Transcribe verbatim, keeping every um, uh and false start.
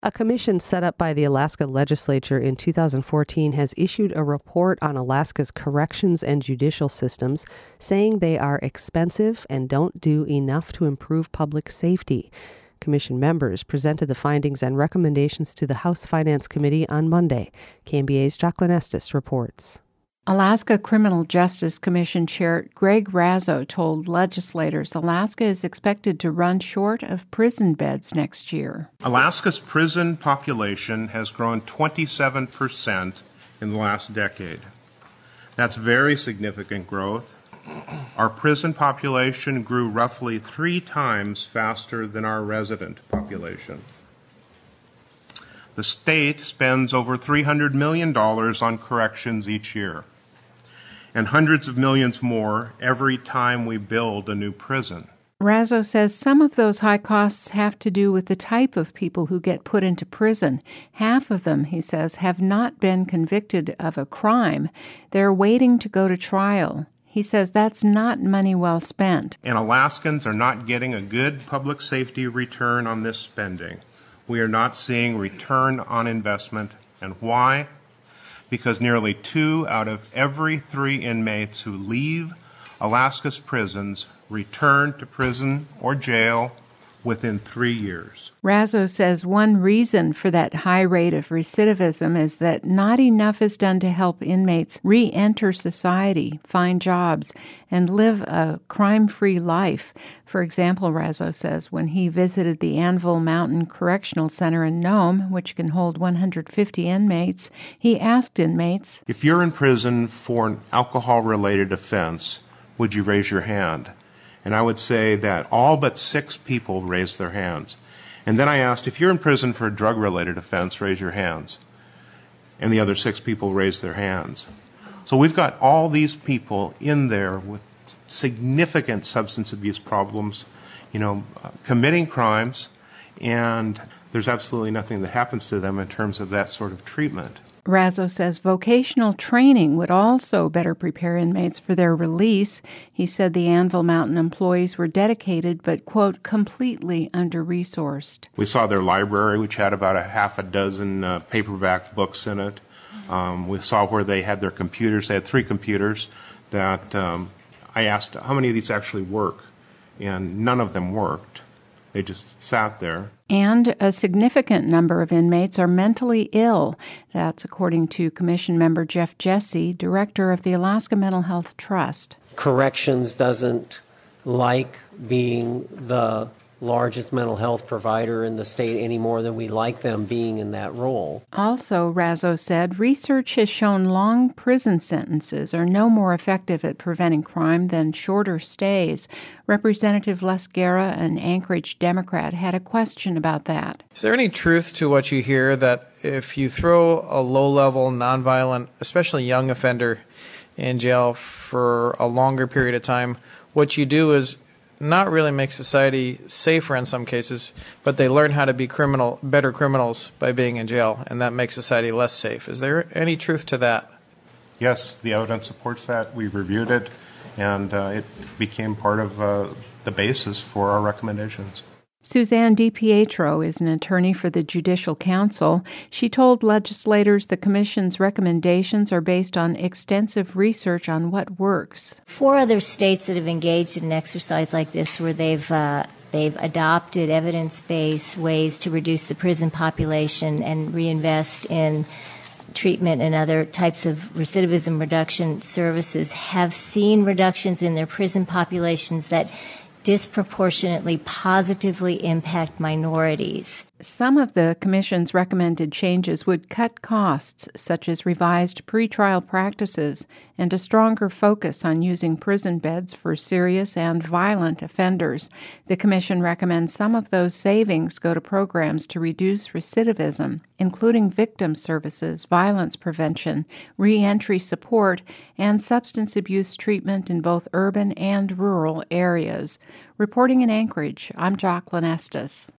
A commission set up by the Alaska legislature in two thousand fourteen has issued a report on Alaska's corrections and judicial systems, saying they are expensive and don't do enough to improve public safety. Commission members presented the findings and recommendations to the House Finance Committee on Monday. K M B A's Jacqueline Estes reports. Alaska Criminal Justice Commission Chair Greg Razzo told legislators Alaska is expected to run short of prison beds next year. Alaska's prison population has grown twenty-seven percent in the last decade. That's very significant growth. Our prison population grew roughly three times faster than our resident population. The state spends over three hundred million dollars on corrections each year, and hundreds of millions more every time we build a new prison. Razzo says some of those high costs have to do with the type of people who get put into prison. Half of them, he says, have not been convicted of a crime. They're waiting to go to trial. He says that's not money well spent. And Alaskans are not getting a good public safety return on this spending. We are not seeing return on investment. And why? Because nearly two out of every three inmates who leave Alaska's prisons return to prison or jail within three years. Razzo says one reason for that high rate of recidivism is that not enough is done to help inmates re-enter society, find jobs, and live a crime-free life. For example, Razzo says when he visited the Anvil Mountain Correctional Center in Nome, which can hold one hundred fifty inmates, he asked inmates, "If you're in prison for an alcohol-related offense, would you raise your hand?" And I would say that all but six people raised their hands. And then I asked, if you're in prison for a drug-related offense, raise your hands. And the other six people raised their hands. So we've got all these people in there with significant substance abuse problems, you know, uh, committing crimes, and there's absolutely nothing that happens to them in terms of that sort of treatment. Razzo says vocational training would also better prepare inmates for their release. He said the Anvil Mountain employees were dedicated but, quote, completely under-resourced. We saw their library, which had about a half a dozen uh, paperback books in it. Um, we saw where they had their computers. They had three computers that um, I asked how many of these actually work, and none of them worked. They just sat there. And a significant number of inmates are mentally ill. That's according to Commission member Jeff Jesse, director of the Alaska Mental Health Trust. Corrections doesn't like being the largest mental health provider in the state any more than we like them being in that role. Also, Razzo said, research has shown long prison sentences are no more effective at preventing crime than shorter stays. Representative Les Guerra, an Anchorage Democrat, had a question about that. Is there any truth to what you hear that if you throw a low-level, nonviolent, especially young offender in jail for a longer period of time, what you do is not really make society safer in some cases, but they learn how to be criminal, better criminals by being in jail, and that makes society less safe. Is there any truth to that? Yes, the evidence supports that. We reviewed it, and uh, it became part of uh, the basis for our recommendations. Suzanne DiPietro is an attorney for the Judicial Council. She told legislators the Commission's recommendations are based on extensive research on what works. Four other states that have engaged in an exercise like this where they've uh, they've adopted evidence-based ways to reduce the prison population and reinvest in treatment and other types of recidivism reduction services have seen reductions in their prison populations that disproportionately positively impact minorities. Some of the Commission's recommended changes would cut costs, such as revised pretrial practices and a stronger focus on using prison beds for serious and violent offenders. The Commission recommends some of those savings go to programs to reduce recidivism, including victim services, violence prevention, reentry support, and substance abuse treatment in both urban and rural areas. Reporting in Anchorage, I'm Jacqueline Estes.